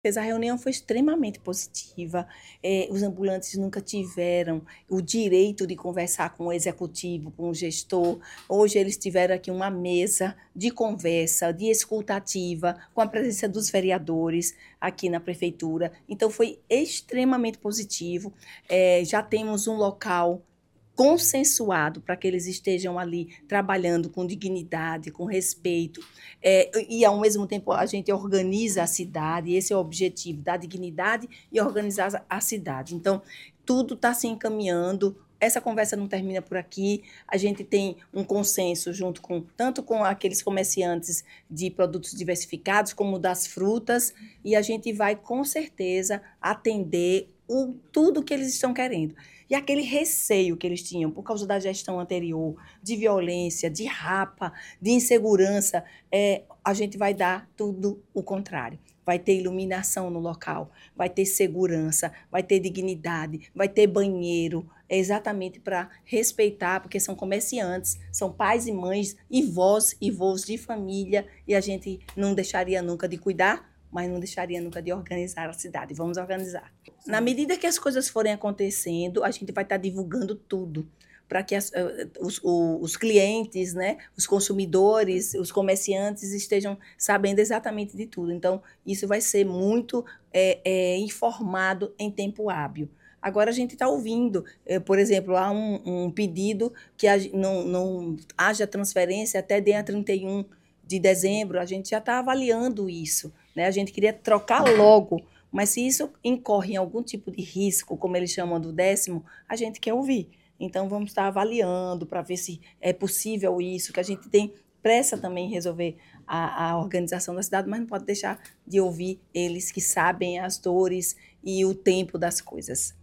A reunião foi extremamente positiva, os ambulantes nunca tiveram o direito de conversar com o executivo, com o gestor. Hoje eles tiveram aqui uma mesa de conversa, de escutativa, com a presença dos vereadores aqui na prefeitura. Então foi extremamente positivo. Já temos um local consensuado para que eles estejam ali trabalhando com dignidade, com respeito, e ao mesmo tempo a gente organiza a cidade, esse é o objetivo, dar dignidade e organizar a cidade. Então, tudo está se encaminhando, essa conversa não termina por aqui, a gente tem um consenso junto com, tanto com aqueles comerciantes de produtos diversificados, como das frutas, e a gente vai com certeza atender tudo que eles estão querendo. E aquele receio que eles tinham por causa da gestão anterior, de violência, de rapa, de insegurança, a gente vai dar tudo o contrário. Vai ter iluminação no local, vai ter segurança, vai ter dignidade, vai ter banheiro, exatamente para respeitar, porque são comerciantes, são pais e mães, e vós de família, e a gente não deixaria nunca de cuidar, mas não deixaria nunca de organizar a cidade. Vamos organizar. Na medida que as coisas forem acontecendo, a gente vai estar divulgando tudo para que os clientes, né, os consumidores, os comerciantes estejam sabendo exatamente de tudo. Então, isso vai ser muito informado em tempo hábil. Agora a gente está ouvindo, por exemplo, há um pedido que não haja transferência até dia 31 de dezembro, a gente já está avaliando isso, né? A gente queria trocar logo, mas se isso incorre em algum tipo de risco, como eles chamam do 10º, a gente quer ouvir. Então, vamos estar avaliando para ver se é possível isso, que a gente tem pressa também em resolver a organização da cidade, mas não pode deixar de ouvir eles que sabem as dores e o tempo das coisas.